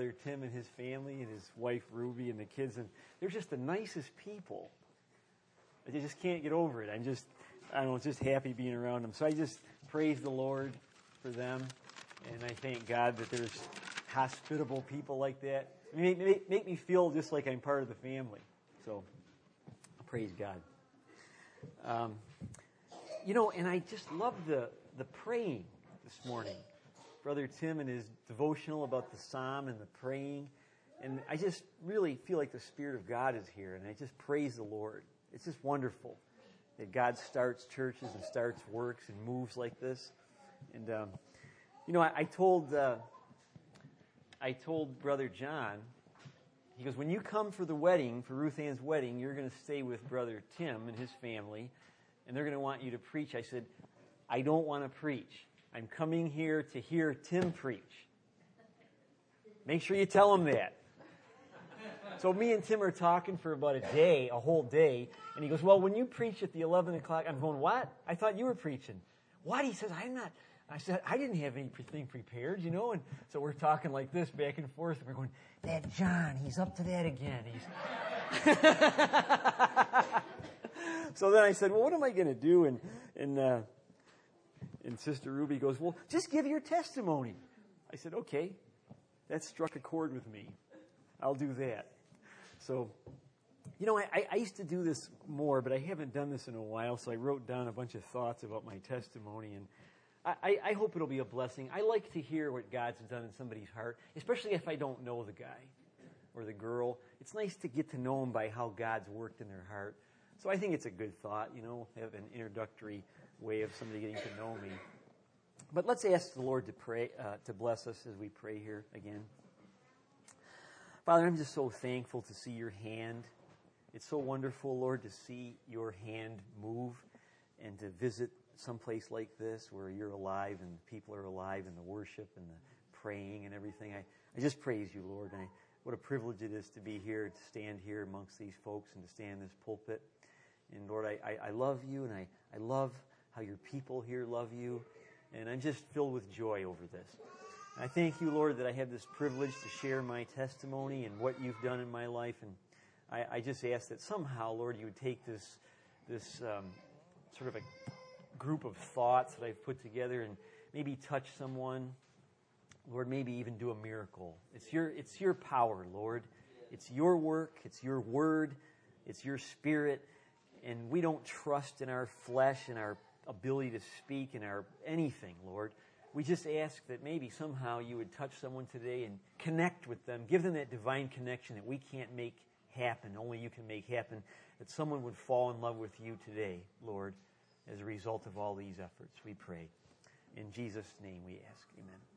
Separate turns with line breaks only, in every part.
Brother Tim and his family and his wife Ruby and the kids, and they're just the nicest people. I just can't get over it. I don't know, just happy being around them. So I just praise the Lord for them, and I thank God that there's hospitable people like that. Make me feel just like I'm part of the family. So, praise God. And I just love the praying this morning. Brother Tim and his devotional about the psalm and the praying. And I just really feel like the Spirit of God is here, and I just praise the Lord. It's just wonderful that God starts churches and starts works and moves like this. And, I told Brother John, he goes, when you come for the wedding, for Ruth Ann's wedding, you're going to stay with Brother Tim and his family, and they're going to want you to preach. I said, I don't want to preach. I'm coming here to hear Tim preach. Make sure you tell him that. So me and Tim are talking for about a whole day, and he goes, well, when you preach at the 11 o'clock, I'm going, what? I thought you were preaching. What? He says, I'm not. I said, I didn't have anything prepared, and so we're talking like this back and forth, and we're going, that John, he's up to that again. So then I said, well, what am I going to do? And Sister Ruby goes, well, just give your testimony. I said, okay, that struck a chord with me. I'll do that. So, I used to do this more, but I haven't done this in a while, so I wrote down a bunch of thoughts about my testimony, and I hope it'll be a blessing. I like to hear what God's done in somebody's heart, especially if I don't know the guy or the girl. It's nice to get to know them by how God's worked in their heart. So I think it's a good thought, have an introductory way of somebody getting to know me. But let's ask the Lord to pray, to bless us as we pray here again. Father, I'm just so thankful to see your hand. It's so wonderful, Lord, to see your hand move and to visit someplace like this where you're alive and people are alive and the worship and the praying and everything. I just praise you, Lord. And what a privilege it is to be here, to stand here amongst these folks and to stand in this pulpit. And Lord, I love you, and I love how your people here love you. And I'm just filled with joy over this. And I thank you, Lord, that I have this privilege to share my testimony and what you've done in my life. And I just ask that somehow, Lord, you would take this sort of a group of thoughts that I've put together and maybe touch someone. Lord, maybe even do a miracle. It's your power, Lord. It's your work. It's your word. It's your spirit. And we don't trust in our flesh and our ability to speak and our anything, Lord. We just ask that maybe somehow you would touch someone today and connect with them. Give them that divine connection that we can't make happen. Only you can make happen. That someone would fall in love with you today, Lord, as a result of all these efforts. We pray. In Jesus' name we ask.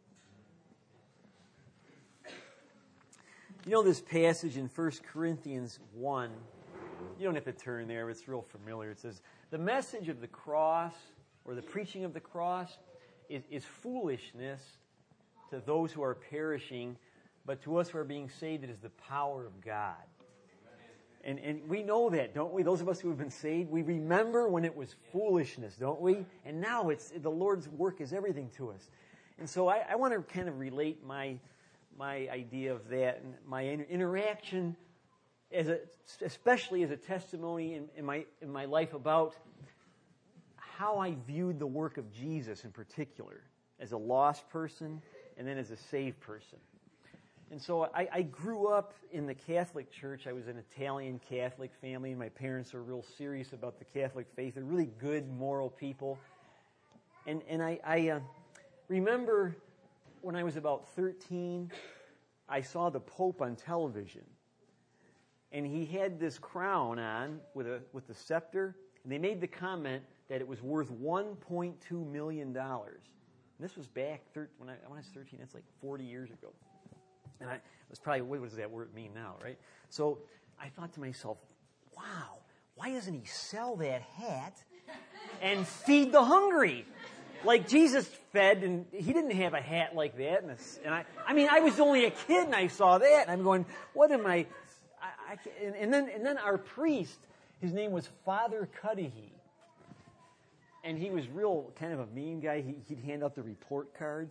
Amen. This passage in 1 Corinthians 1, you don't have to turn there. It's real familiar. It says, the message of the cross, or the preaching of the cross, is foolishness to those who are perishing, but to us who are being saved, it is the power of God. And we know that, don't we? Those of us who have been saved, we remember when it was foolishness, don't we? And now the Lord's work is everything to us. And so I want to kind of relate my idea of that and my interaction, especially as a testimony in my life about how I viewed the work of Jesus in particular, as a lost person and then as a saved person. And so I grew up in the Catholic Church. I was an Italian Catholic family, and my parents are real serious about the Catholic faith. They're really good, moral people. And I remember when I was about 13, I saw the Pope on television. And he had this crown on with the scepter, and they made the comment that it was worth $1.2 million. And this was back when I was 13. That's like 40 years ago. And it was probably, what does that word mean now, right? So I thought to myself, wow, why doesn't he sell that hat and feed the hungry? Like Jesus fed, and he didn't have a hat like that. And I was only a kid, and I saw that, and I'm going, what am I and then our priest, his name was Father Cudahy. And he was real kind of a mean guy. He'd hand out the report cards.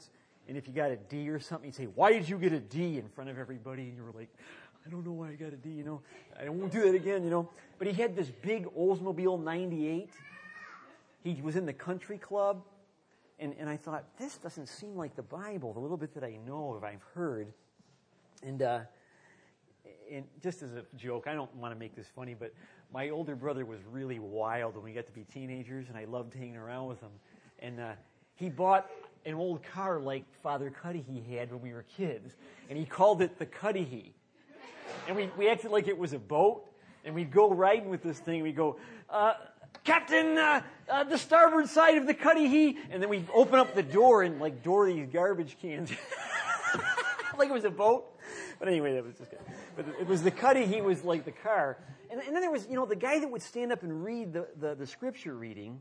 And if you got a D or something, you'd say, why did you get a D in front of everybody? And you were like, I don't know why I got a D, I won't do that again, But he had this big Oldsmobile 98. He was in the country club. And I thought, this doesn't seem like the Bible, the little bit that I know of, I've heard. And just as a joke, I don't want to make this funny, but my older brother was really wild when we got to be teenagers, and I loved hanging around with him. And he bought an old car like Father Cudahy had when we were kids, and he called it the Cudahy. And we acted like it was a boat, and we'd go riding with this thing. We'd go, Captain, the starboard side of the Cudahy, and then we'd open up the door and door these garbage cans, like it was a boat. But anyway, that was just good. But it was the Cudahy was like the car. And then there was, the guy that would stand up and read the scripture reading,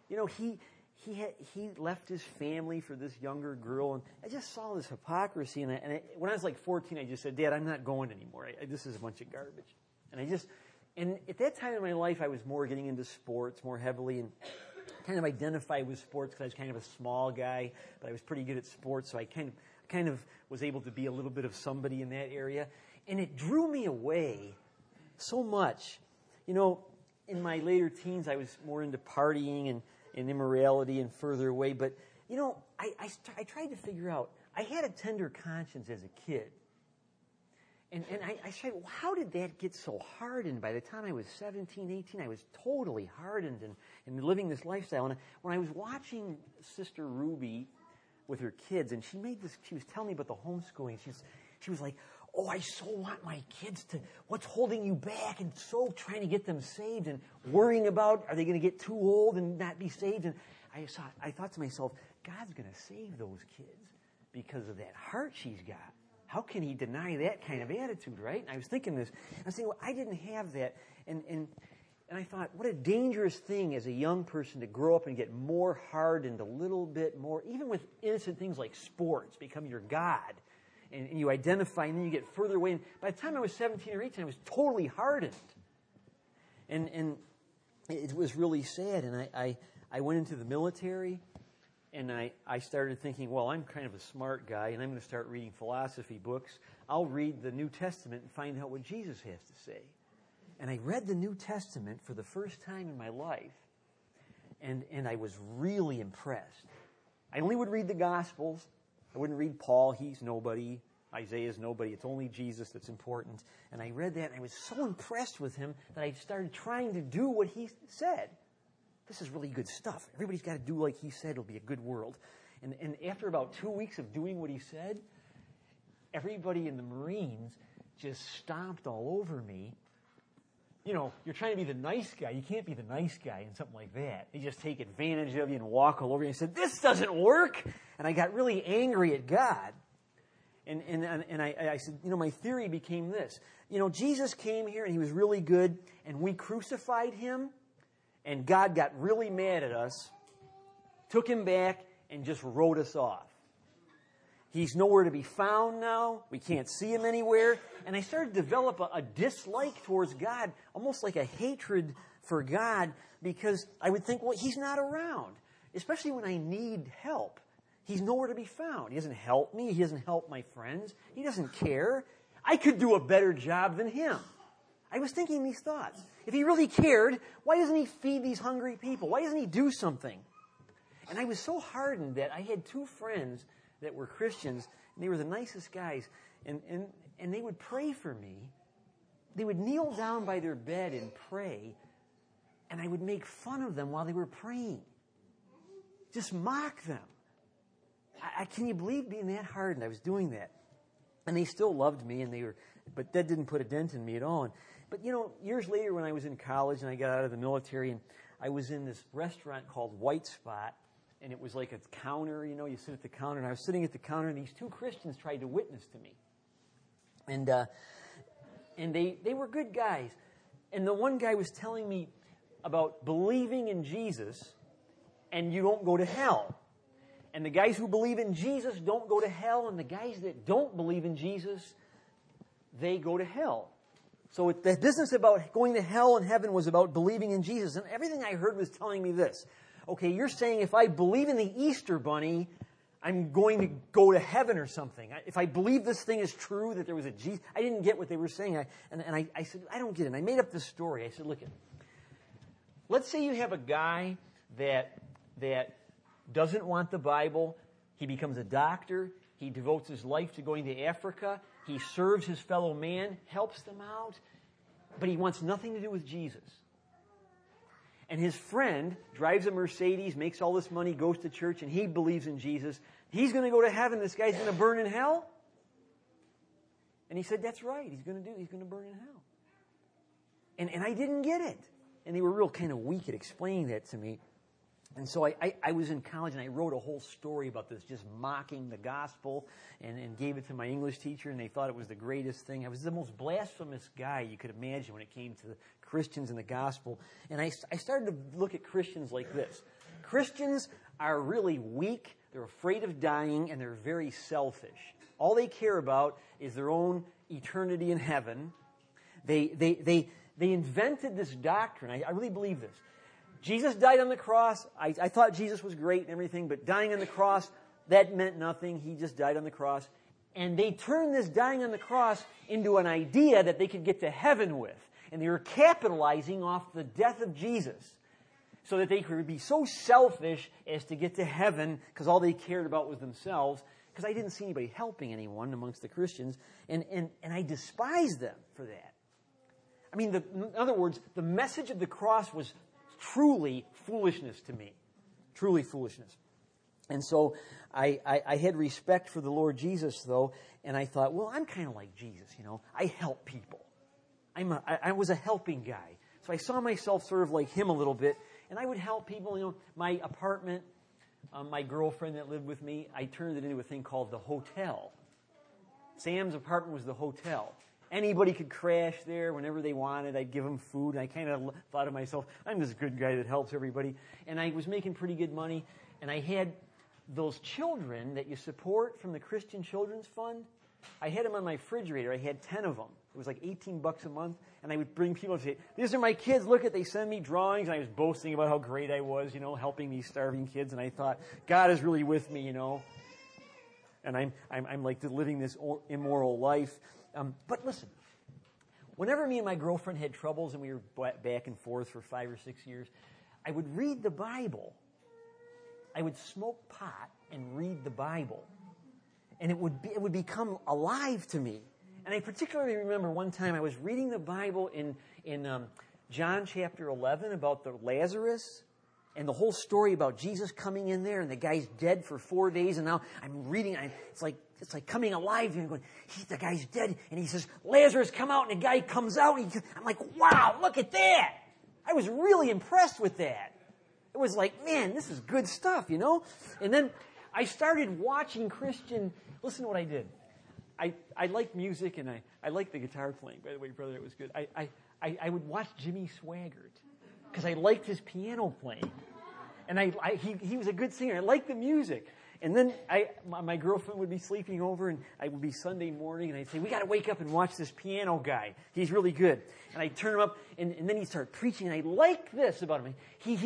he left his family for this younger girl, and I just saw this hypocrisy. And when I was like 14, I just said, Dad, I'm not going anymore. This is a bunch of garbage. And at that time in my life, I was more getting into sports more heavily, and kind of identified with sports because I was kind of a small guy, but I was pretty good at sports, so I kind of was able to be a little bit of somebody in that area. And it drew me away so much. In my later teens, I was more into partying and immorality and further away. But, I tried to figure out, I had a tender conscience as a kid. And I said, well, how did that get so hardened? By the time I was 17, 18, I was totally hardened and living this lifestyle. And when I was watching Sister Ruby with her kids, and she was telling me about the homeschooling, she was like, oh, I so want my kids to, what's holding you back? And so trying to get them saved and worrying about, are they going to get too old and not be saved? And I thought to myself, God's going to save those kids because of that heart she's got. How can he deny that kind of attitude, right? And I was thinking this. I was thinking, well, I didn't have that. And I thought, what a dangerous thing as a young person to grow up and get more hardened a little bit more, even with innocent things like sports, become your God. And you identify, and then you get further away. And by the time I was 17 or 18, I was totally hardened. And it was really sad. And I went into the military, and I started thinking, well, I'm kind of a smart guy, and I'm going to start reading philosophy books. I'll read the New Testament and find out what Jesus has to say. And I read the New Testament for the first time in my life, and I was really impressed. I only would read the Gospels. I wouldn't read Paul. He's nobody. Isaiah's nobody. It's only Jesus that's important. And I read that, and I was so impressed with him that I started trying to do what he said. This is really good stuff. Everybody's got to do like he said. It'll be a good world. And after about 2 weeks of doing what he said, everybody in the Marines just stomped all over me. You're trying to be the nice guy. You can't be the nice guy in something like that. They just take advantage of you and walk all over you. I said, this doesn't work. And I got really angry at God. And I said, my theory became this. Jesus came here and he was really good, and we crucified him, and God got really mad at us, took him back, and just wrote us off. He's nowhere to be found now. We can't see him anywhere. And I started to develop a dislike towards God, almost like a hatred for God, because I would think, well, he's not around, especially when I need help. He's nowhere to be found. He doesn't help me. He doesn't help my friends. He doesn't care. I could do a better job than him. I was thinking these thoughts. If he really cared, why doesn't he feed these hungry people? Why doesn't he do something? And I was so hardened that I had two friends that were Christians, and they were the nicest guys, and they would pray for me. They would kneel down by their bed and pray, and I would make fun of them while they were praying. Just mock them. Can you believe being that hardened? I was doing that. And they still loved me, but that didn't put a dent in me at all. But years later when I was in college and I got out of the military, and I was in this restaurant called White Spot, and it was like a counter, you sit at the counter, and I was sitting at the counter, and these two Christians tried to witness to me. And they were good guys. And the one guy was telling me about believing in Jesus, and you don't go to hell. And the guys who believe in Jesus don't go to hell, and the guys that don't believe in Jesus, they go to hell. So the business about going to hell and heaven was about believing in Jesus. And everything I heard was telling me this. Okay, you're saying if I believe in the Easter Bunny, I'm going to go to heaven or something. If I believe this thing is true, that there was a Jesus, I didn't get what they were saying. I said, I don't get it. And I made up this story. I said, look, let's say you have a guy that doesn't want the Bible. He becomes a doctor. He devotes his life to going to Africa. He serves his fellow man, helps them out, but he wants nothing to do with Jesus. And his friend drives a Mercedes, makes all this money, goes to church, and he believes in Jesus. He's going to go to heaven. This guy's going to burn in hell? And he said, that's right. He's going to burn in hell. And I didn't get it. And they were real kind of weak at explaining that to me. And so I was in college and I wrote a whole story about this, just mocking the gospel, and gave it to my English teacher, and they thought it was the greatest thing. I was the most blasphemous guy you could imagine when it came to the Christians and the gospel. And I started to look at Christians like this. Christians are really weak, they're afraid of dying, and they're very selfish. All they care about is their own eternity in heaven. They invented this doctrine. I really believe this. Jesus died on the cross. I thought Jesus was great and everything, but dying on the cross, that meant nothing. He just died on the cross. And they turned this dying on the cross into an idea that they could get to heaven with. And they were capitalizing off the death of Jesus so that they could be so selfish as to get to heaven because all they cared about was themselves, because I didn't see anybody helping anyone amongst the Christians, and I despised them for that. I mean, in other words, the message of the cross was truly foolishness to me. Truly foolishness. And so I had respect for the Lord Jesus, though, and I thought, well, I'm kind of like Jesus, you know. I help people. I was a helping guy. So I saw myself sort of like him a little bit, and I would help people. You know, my apartment, my girlfriend that lived with me, I turned it into a thing called the hotel. Sam's apartment was the hotel. Anybody could crash there whenever they wanted. I'd give them food. I kind of thought of myself, I'm this good guy that helps everybody. And I was making pretty good money. And I had those children that you support from the Christian Children's Fund. I had them on my refrigerator. I had 10 of them. It was like $18 a month. And I would bring people and say, these are my kids. Look at, they send me drawings. And I was boasting about how great I was, you know, helping these starving kids. And I thought, God is really with me, you know. And I'm like living this immoral life. But listen, whenever me and my girlfriend had troubles and we were back and forth for 5 or 6 years, I would read the Bible. I would smoke pot and read the Bible. And it would become alive to me. And I particularly remember one time I was reading the Bible in John chapter 11 about the Lazarus, and the whole story about Jesus coming in there, and the guy's dead for 4 days, and now I'm reading, it's like coming alive, and going, the guy's dead, and he says, Lazarus, come out, and the guy comes out, and I'm like, wow, look at that! I was really impressed with that. It was like, man, this is good stuff, you know? And then I started watching Christian, listen to what I did. I like music, and I like the guitar playing, by the way, brother, it was good. I would watch Jimmy Swaggart, because I liked his piano playing. And he was a good singer. I liked the music. And then my girlfriend would be sleeping over, and I would be Sunday morning, and I'd say, we got to wake up and watch this piano guy. He's really good. And I'd turn him up, and then he'd start preaching, and I liked this about him.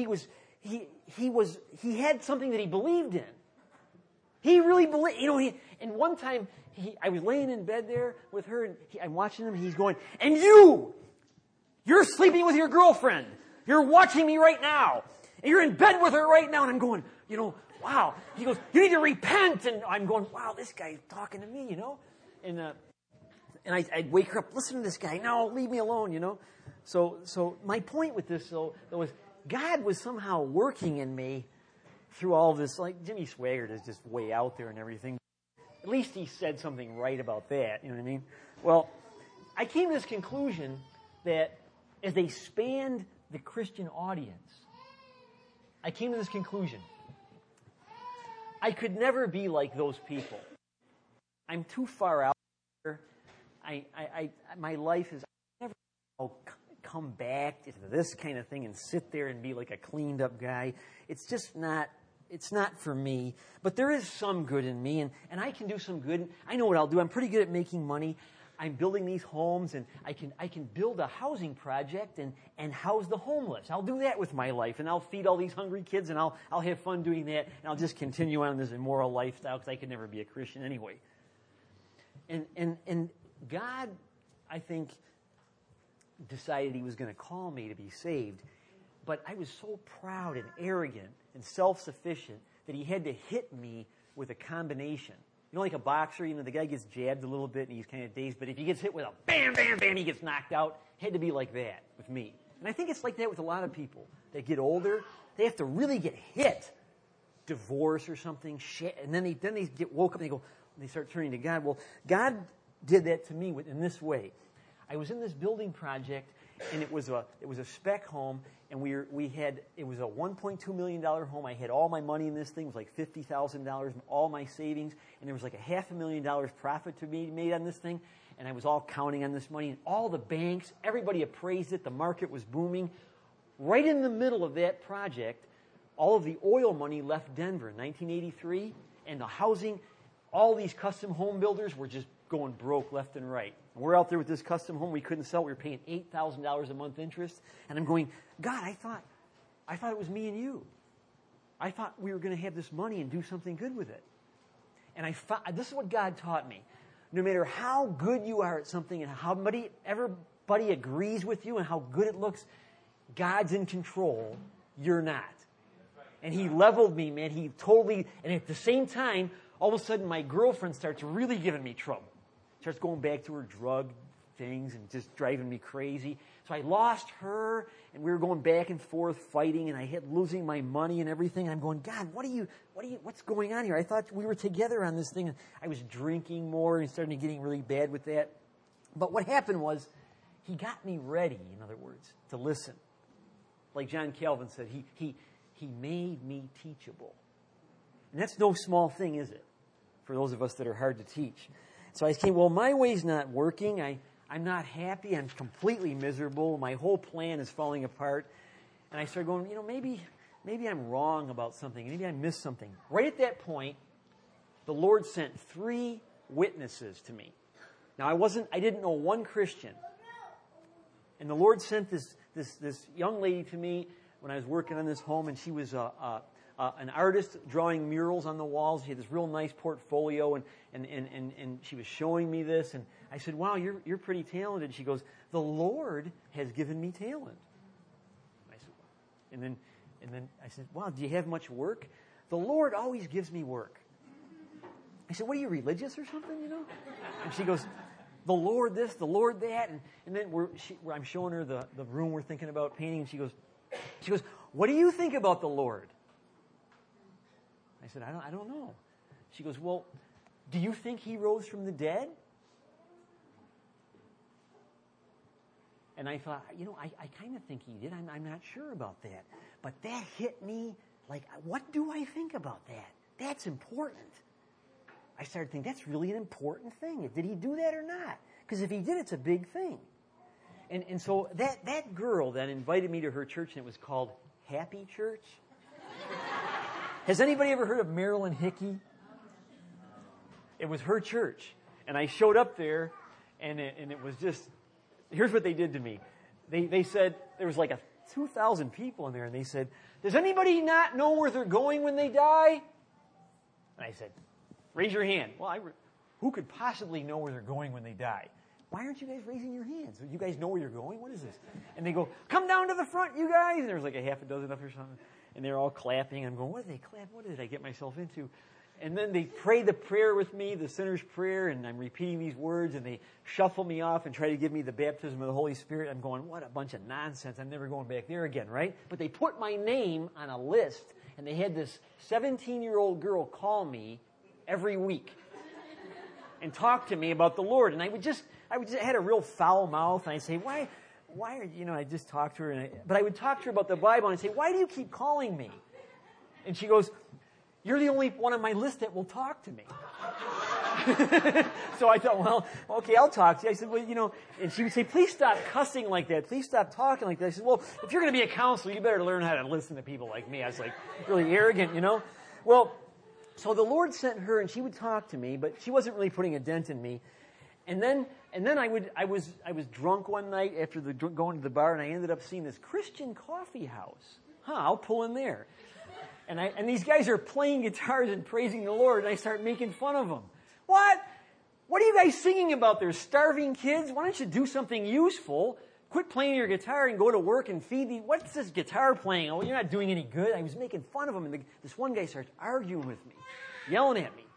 He had something that he believed in. He really believed, you know, and one time, I was laying in bed there with her, and I'm watching him, and he's going, and you're sleeping with your girlfriend. You're watching me right now. And you're in bed with her right now. And I'm going, you know, wow. He goes, you need to repent. And I'm going, wow, this guy's talking to me, you know. And I'd wake her up, listen to this guy. No, leave me alone, you know. So my point with this, though, was God was somehow working in me through all this. Like, Jimmy Swaggart is just way out there and everything. At least he said something right about that, you know what I mean? Well, I came to this conclusion that as they spanned the Christian audience, I came to this conclusion. I could never be like those people. I'm too far out there. My life is, I never come back to this kind of thing and sit there and be like a cleaned up guy. It's just not, it's not for me. But there is some good in me, and I can do some good. I know what I'll do. I'm pretty good at making money. I'm building these homes, and I can build a housing project and house the homeless. I'll do that with my life, and I'll feed all these hungry kids, and I'll have fun doing that, and I'll just continue on this immoral lifestyle because I could never be a Christian anyway. And God, I think, decided He was going to call me to be saved, but I was so proud and arrogant and self-sufficient that He had to hit me with a combination. You know, like a boxer, the guy gets jabbed a little bit and he's kind of dazed, but if he gets hit with a bam, bam, bam, he gets knocked out. It had to be like that with me. And I think it's like that with a lot of people. They get older, they have to really get hit. Divorce or something, shit, and then they get woke up and they start turning to God. Well, God did that to me in this way. I was in this building project, and it was a spec home, and it was a $1.2 million home. I had all my money in this thing. It was like $50,000, all my savings, and there was like $500,000 profit to be made on this thing, and I was all counting on this money, and all the banks, everybody appraised it. The market was booming. Right in the middle of that project, all of the oil money left Denver in 1983, and the housing, all these custom home builders were just going broke left and right. We're out there with this custom home we couldn't sell. We were paying $8,000 a month interest. And I'm going, God, I thought it was me and you. I thought we were going to have this money and do something good with it. And this is what God taught me. No matter how good you are at something and how everybody agrees with you and how good it looks, God's in control. You're not. And He leveled me, man. And at the same time, all of a sudden my girlfriend starts really giving me trouble. Starts going back to her drug things and just driving me crazy. So I lost her, and we were going back and forth fighting, and I had losing my money and everything. And I'm going, God, what's going on here? I thought we were together on this thing. I was drinking more and starting getting really bad with that. But what happened was, He got me ready, in other words, to listen. Like John Calvin said, He made me teachable. And that's no small thing, is it? For those of us that are hard to teach. So I came, well, my way's not working. I'm not happy. I'm completely miserable. My whole plan is falling apart. And I started going, maybe I'm wrong about something. Maybe I missed something. Right at that point, the Lord sent 3 witnesses to me. Now, I didn't know one Christian. And the Lord sent this young lady to me when I was working on this home, and she was an artist drawing murals on the walls. She had this real nice portfolio, and she was showing me this. And I said, wow, you're pretty talented. She goes, the Lord has given me talent. I said, and then I said, wow, do you have much work? The Lord always gives me work. I said, what are you, religious or something, And she goes, the Lord this, the Lord that. And then I'm showing her the room we're thinking about painting, and she goes, what do you think about the Lord? I said, I don't know. She goes, well, do you think He rose from the dead? And I thought, I kind of think He did. I'm not sure about that. But that hit me like, what do I think about that? That's important. I started thinking, that's really an important thing. Did He do that or not? Because if He did, it's a big thing. And so that girl that invited me to her church, and it was called Happy Church. Has anybody ever heard of Marilyn Hickey? It was her church. And I showed up there, and it was just, here's what they did to me. They said, there was like 2,000 people in there, and they said, does anybody not know where they're going when they die? And I said, raise your hand. Well, who could possibly know where they're going when they die? Why aren't you guys raising your hands? You guys know where you're going? What is this? And they go, come down to the front, you guys. And there was like 6 of them or something. And they're all clapping. I'm going, what did they clap? What did I get myself into? And then they pray the prayer with me, the sinner's prayer, and I'm repeating these words, and they shuffle me off and try to give me the baptism of the Holy Spirit. I'm going, what a bunch of nonsense. I'm never going back there again, right? But they put my name on a list, and they had this 17-year-old girl call me every week and talk to me about the Lord. And I had a real foul mouth, and I'd say, why are I just talked to her, but I would talk to her about the Bible, and I'd say, why do you keep calling me? And she goes, you're the only one on my list that will talk to me. So I thought, well, okay, I'll talk to you. I said, well, and she would say, please stop cussing like that. Please stop talking like that. I said, well, if you're going to be a counselor, you better learn how to listen to people like me. I was like really arrogant, Well, so the Lord sent her, and she would talk to me, but she wasn't really putting a dent in me. And then I was drunk one night after going to the bar, and I ended up seeing this Christian coffee house. I'll pull in there. And these guys are playing guitars and praising the Lord, and I start making fun of them. What? What are you guys singing about? They're starving kids? Why don't you do something useful? Quit playing your guitar and go to work and feed these. What's this guitar playing? Oh, you're not doing any good. I was making fun of them, and this one guy starts arguing with me, yelling at me.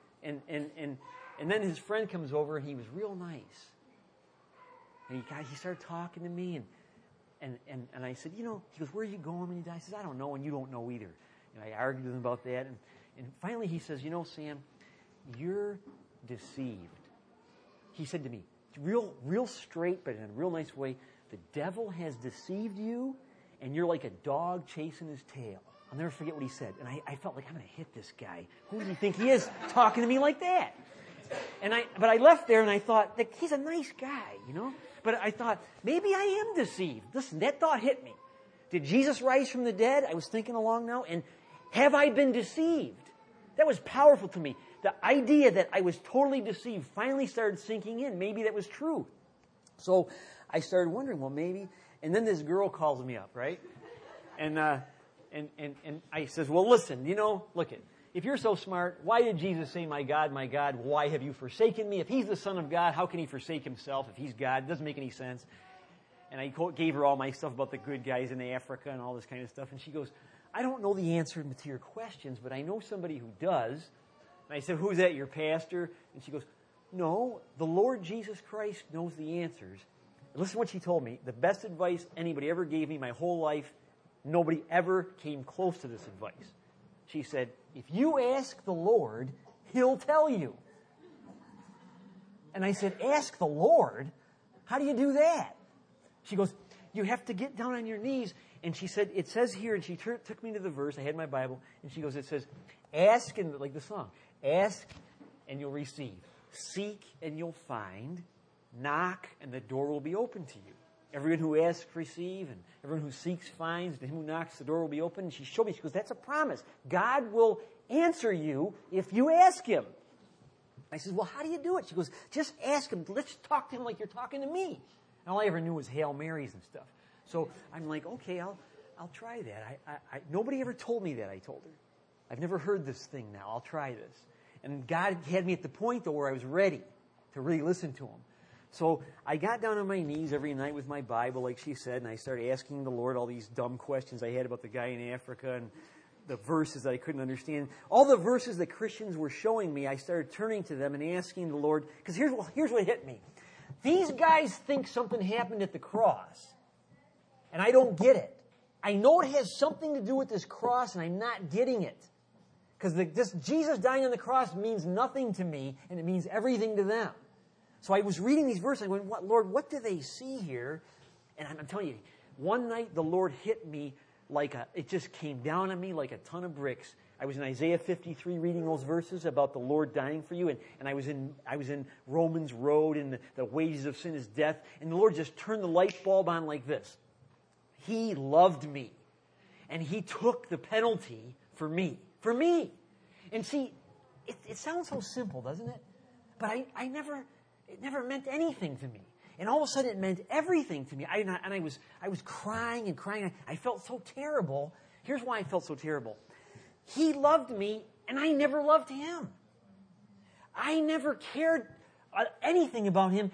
And then his friend comes over, and he was real nice. And he started talking to me, and I said, he goes, where are you going when you die? I says, I don't know, and you don't know either. And I argued with him about that, and finally he says, Sam, you're deceived. He said to me, real straight, but in a real nice way, the devil has deceived you, and you're like a dog chasing his tail. I'll never forget what he said. And I felt like, I'm going to hit this guy. Who does he think he is talking to me like that? But I left there and I thought, he's a nice guy, But I thought, maybe I am deceived. Listen, that thought hit me. Did Jesus rise from the dead? I was thinking along now. And have I been deceived? That was powerful to me. The idea that I was totally deceived finally started sinking in. Maybe that was true. So I started wondering, well, maybe. And then this girl calls me up, right? And I says, well, listen, look it. If you're so smart, why did Jesus say, my God, why have you forsaken me? If he's the Son of God, how can he forsake himself? If he's God, it doesn't make any sense. And I gave her all my stuff about the good guys in Africa and all this kind of stuff. And she goes, I don't know the answer to your questions, but I know somebody who does. And I said, who's that, your pastor? And she goes, no, the Lord Jesus Christ knows the answers. And listen to what she told me. The best advice anybody ever gave me my whole life, nobody ever came close to this advice. She said, if you ask the Lord, he'll tell you. And I said, ask the Lord? How do you do that? She goes, you have to get down on your knees. And she said, it says here, and she took me to the verse. I had my Bible. And she goes, it says, ask, and like the song, ask and you'll receive. Seek and you'll find. Knock and the door will be open to you. Everyone who asks, receive, and everyone who seeks, finds. To him who knocks, the door will be open. And she showed me, she goes, that's a promise. God will answer you if you ask him. I said, well, how do you do it? She goes, just ask him. Let's talk to him like you're talking to me. And all I ever knew was Hail Marys and stuff. So I'm like, okay, I'll try that. Nobody ever told me that, I told her. I've never heard this thing now. I'll try this. And God had me at the point, though, where I was ready to really listen to him. So I got down on my knees every night with my Bible, like she said, and I started asking the Lord all these dumb questions I had about the guy in Africa and the verses that I couldn't understand. All the verses that Christians were showing me, I started turning to them and asking the Lord, because here's what hit me. These guys think something happened at the cross, and I don't get it. I know it has something to do with this cross, and I'm not getting it. Because this Jesus dying on the cross means nothing to me, and it means everything to them. So I was reading these verses, I went, Lord, what do they see here? And I'm telling you, one night the Lord hit me it just came down on me like a ton of bricks. I was in Isaiah 53 reading those verses about the Lord dying for you, and I was in Romans Road, and the wages of sin is death, and the Lord just turned the light bulb on like this. He loved me, and he took the penalty for me. For me. And see, it sounds so simple, doesn't it? But it never meant anything to me. And all of a sudden it meant everything to me. I was crying and crying. I felt so terrible. Here's why I felt so terrible. He loved me, and I never loved him. I never cared anything about him.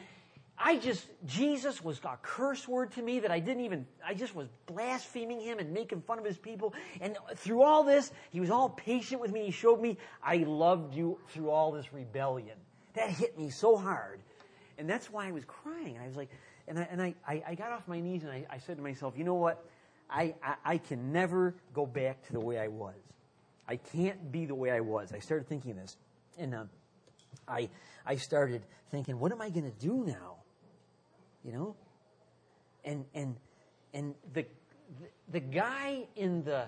Jesus was a curse word to me that I just was blaspheming him and making fun of his people. And through all this, he was all patient with me. He showed me, I loved you through all this rebellion. That hit me so hard. And that's why I was crying. I was like, I got off my knees and I said to myself, you know what? I can never go back to the way I was. I can't be the way I was. I started thinking this. And I started thinking, what am I going to do now? You know? And the guy in the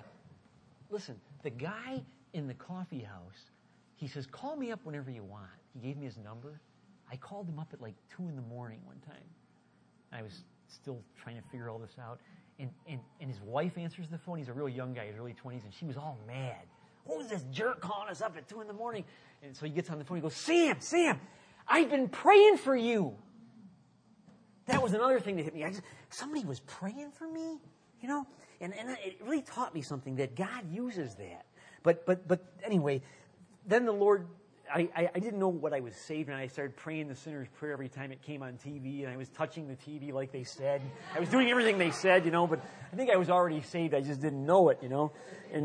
coffee house, he says, call me up whenever you want. He gave me his number. I called him up at like 2 a.m. one time. I was still trying to figure all this out. And his wife answers the phone. He's a real young guy, his early 20s, and she was all mad. Who's this jerk calling us up at 2 a.m? And so he gets on the phone. He goes, Sam, I've been praying for you. That was another thing that hit me. Somebody was praying for me, you know? And it really taught me something, that God uses that. But anyway, then the Lord, I didn't know what I was saved, and I started praying the sinner's prayer every time it came on TV, and I was touching the TV like they said. I was doing everything they said, you know, but I think I was already saved. I just didn't know it, you know. And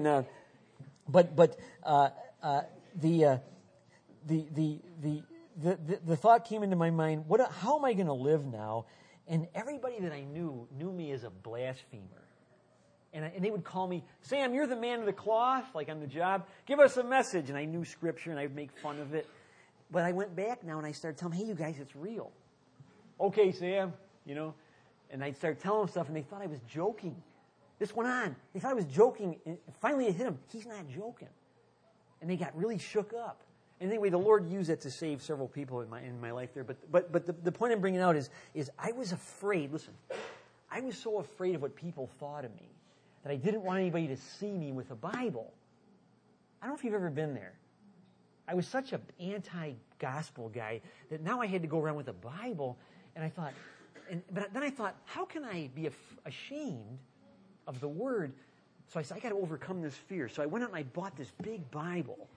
the thought came into my mind, how am I going to live now? And everybody that I knew me as a blasphemer. And they would call me, Sam, you're the man of the cloth, like on the job. Give us a message. And I knew Scripture, and I would make fun of it. But I went back now, and I started telling them, hey, you guys, it's real. Okay, Sam, you know. And I'd start telling them stuff, and they thought I was joking. This went on. They thought I was joking. And finally, it hit them. He's not joking. And they got really shook up. And anyway, the Lord used it to save several people in my life there. But the point I'm bringing out is I was afraid. Listen, I was so afraid of what people thought of me that I didn't want anybody to see me with a Bible. I don't know if you've ever been there. I was such an anti-gospel guy that now I had to go around with a Bible, and I thought, but then I thought, how can I be ashamed of the Word? So I said, I got to overcome this fear. So I went out and I bought this big Bible,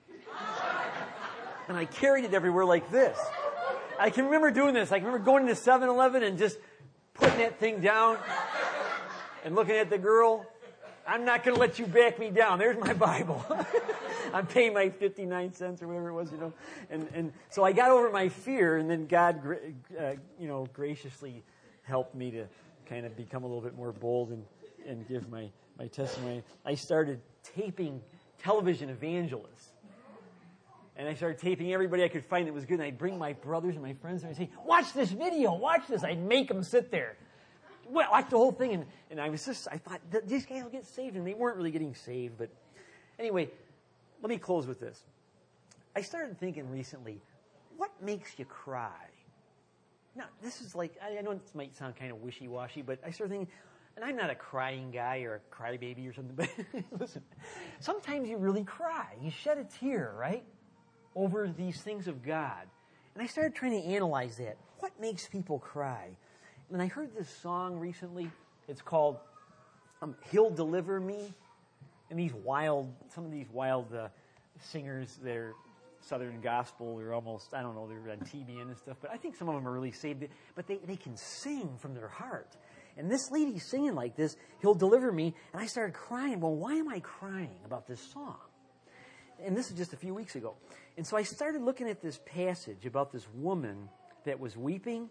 and I carried it everywhere like this. I can remember doing this. I can remember going to 7-Eleven and just putting that thing down and looking at the girl. I'm not going to let you back me down. There's my Bible. I'm paying my 59 cents or whatever it was, you know. And so I got over my fear, and then God, graciously helped me to kind of become a little bit more bold and give my testimony. I started taping television evangelists. And I started taping everybody I could find that was good. And I'd bring my brothers and my friends, and I'd say, watch this video, watch this. I'd make them sit there. Watch the whole thing. And I thought, these guys will get saved. And they weren't really getting saved. But anyway, let me close with this. I started thinking recently, what makes you cry? Now, this is like, I know this might sound kind of wishy-washy, but I started thinking, and I'm not a crying guy or a crybaby or something, but listen, sometimes you really cry. You shed a tear, right, over these things of God. And I started trying to analyze that. What makes people cry? And I heard this song recently. It's called He'll Deliver Me. And some of these wild singers that are Southern gospel, they're almost, I don't know, they're on TBN and stuff, but I think some of them are really saved. But they can sing from their heart. And this lady's singing like this, He'll Deliver Me. And I started crying. Well, why am I crying about this song? And this is just a few weeks ago. And so I started looking at this passage about this woman that was weeping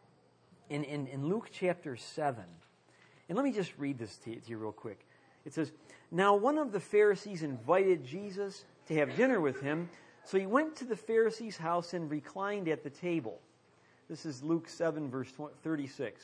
in Luke chapter 7. And let me just read this to you real quick. It says, Now one of the Pharisees invited Jesus to have dinner with him, so he went to the Pharisee's house and reclined at the table. This is Luke 7, verse 36.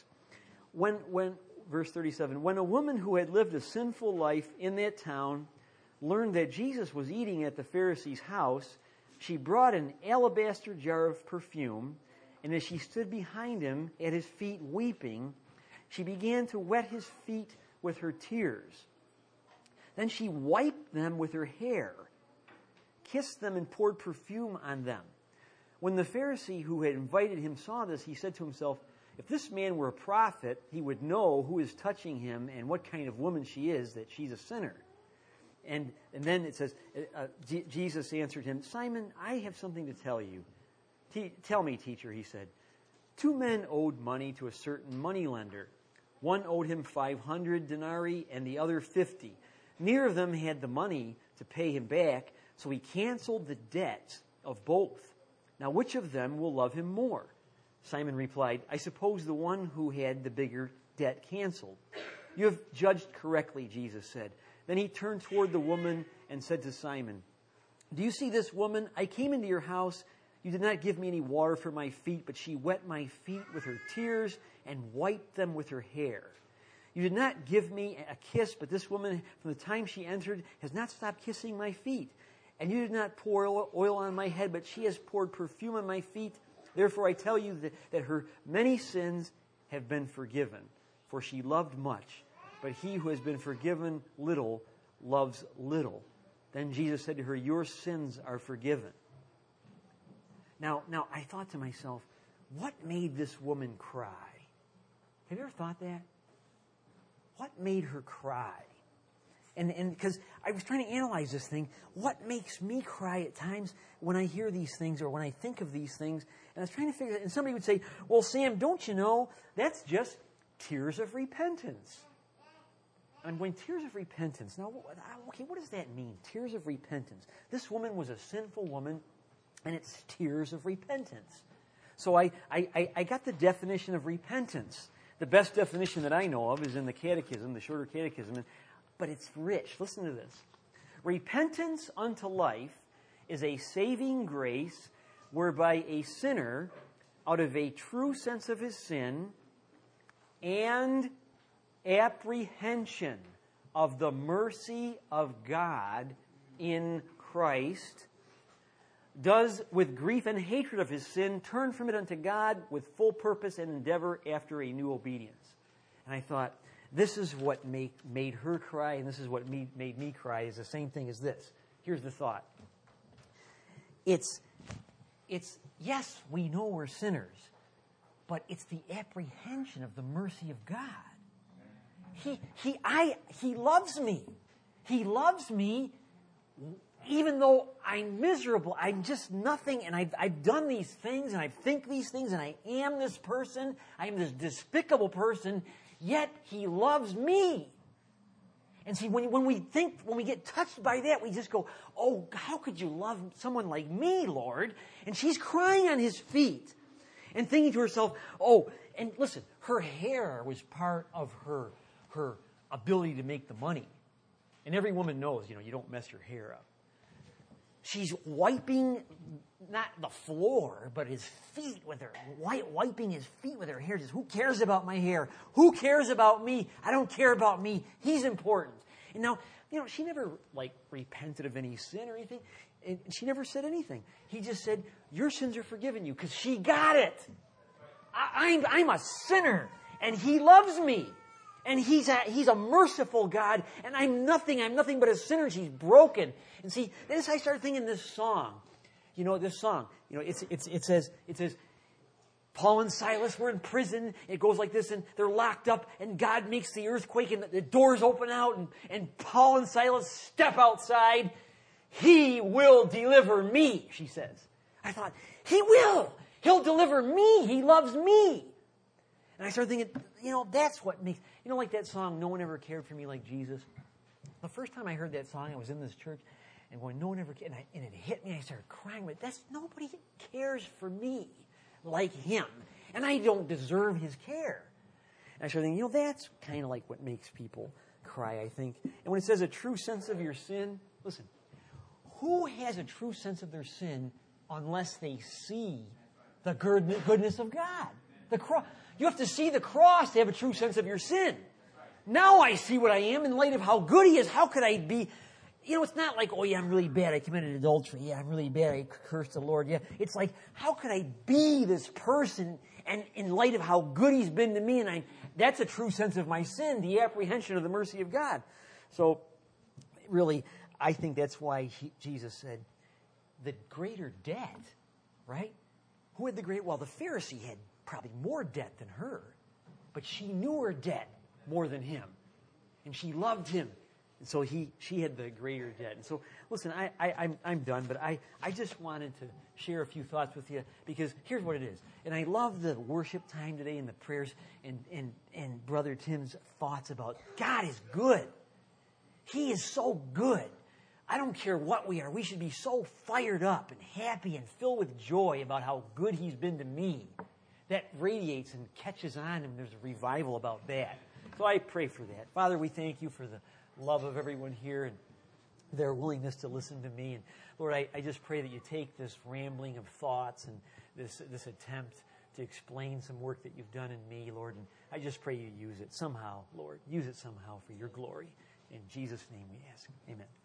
Verse 37, when a woman who had lived a sinful life in that town learned that Jesus was eating at the Pharisee's house, she brought an alabaster jar of perfume, and as she stood behind him at his feet weeping, she began to wet his feet with her tears. Then she wiped them with her hair, kissed them, and poured perfume on them. When the Pharisee who had invited him saw this, he said to himself, if this man were a prophet, he would know who is touching him and what kind of woman she is, that she's a sinner. And then it says, Jesus answered him, Simon, I have something to tell you. Tell me, teacher, he said. 2 men owed money to a certain moneylender. One owed him 500 denarii and the other 50. Neither of them had the money to pay him back, so he canceled the debt of both. Now, which of them will love him more? Simon replied, I suppose the one who had the bigger debt canceled. You have judged correctly, Jesus said. Then he turned toward the woman and said to Simon, do you see this woman? I came into your house. You did not give me any water for my feet, but she wet my feet with her tears and wiped them with her hair. You did not give me a kiss, but this woman, from the time she entered, has not stopped kissing my feet. And you did not pour oil on my head, but she has poured perfume on my feet. Therefore I tell you that her many sins have been forgiven, for she loved much. But he who has been forgiven little loves little. Then Jesus said to her, your sins are forgiven. Now, I thought to myself, what made this woman cry? Have you ever thought that? What made her cry? And because I was trying to analyze this thing, what makes me cry at times when I hear these things or when I think of these things? And I was trying to figure it out. And somebody would say, well, Sam, don't you know, that's just tears of repentance. I'm going, tears of repentance. Now, okay, what does that mean? Tears of repentance. This woman was a sinful woman, and it's tears of repentance. So I got the definition of repentance. The best definition that I know of is in the Catechism, the Shorter Catechism, but it's rich. Listen to this. Repentance unto life is a saving grace whereby a sinner, out of a true sense of his sin and apprehension of the mercy of God in Christ, does with grief and hatred of his sin turn from it unto God with full purpose and endeavor after a new obedience. And I thought, this is what made her cry, and this is what made me cry, is the same thing as this. Here's the thought. It's yes, we know we're sinners, but it's the apprehension of the mercy of God. He loves me. He loves me even though I'm miserable. I'm just nothing, and I've done these things, and I think these things, and I am this person. I am this despicable person, yet He loves me. And see, when we get touched by that, we just go, oh, how could you love someone like me, Lord? And she's crying on His feet and thinking to herself, oh, and listen, her hair was part of her ability to make the money. And every woman knows, you don't mess your hair up. She's wiping, not the floor, but his feet with her, wiping his feet with her hair. Just, who cares about my hair? Who cares about me? I don't care about me. He's important. And now, she never, repented of any sin or anything. And she never said anything. He just said, your sins are forgiven you, because she got it. I'm a sinner, and He loves me. And He's a merciful God, and I'm nothing but a sinner. She's broken. And see, then I started thinking this song. This song. It says, Paul and Silas were in prison. It goes like this, and they're locked up, and God makes the earthquake, and the doors open out, and Paul and Silas step outside. He will deliver me, she says. I thought, He will. He'll deliver me. He loves me. And I started thinking, that's what makes, like that song, No One Ever Cared for Me Like Jesus. The first time I heard that song, I was in this church, and going, no one ever cared, and it hit me, and I started crying, but nobody cares for me like Him, and I don't deserve His care. And I started thinking, that's kind of like what makes people cry, I think. And when it says a true sense of your sin, listen, who has a true sense of their sin unless they see the goodness of God? The cross. You have to see the cross to have a true sense of your sin. Now I see what I am in light of how good He is. How could I be? It's not like, oh yeah, I'm really bad. I committed adultery. Yeah, I'm really bad. I cursed the Lord. Yeah, it's like, how could I be this person? And in light of how good He's been to me, and that's a true sense of my sin, the apprehension of the mercy of God. So, really, I think that's why Jesus said, the greater debt, right? Who had the great? Well, the Pharisee had probably more debt than her, but she knew her debt more than him, and she loved him, and so she had the greater debt. And so, listen, I'm done, but I just wanted to share a few thoughts with you, because here's what it is. And I love the worship time today and the prayers and Brother Tim's thoughts about God is good. He is so good. I don't care what we are. We should be so fired up and happy and filled with joy about how good He's been to me. That radiates and catches on, and there's a revival about that. So I pray for that. Father, we thank You for the love of everyone here and their willingness to listen to me. And Lord, I just pray that You take this rambling of thoughts and this attempt to explain some work that You've done in me, Lord. And I just pray You use it somehow, Lord. Use it somehow for Your glory. In Jesus' name we ask. Amen.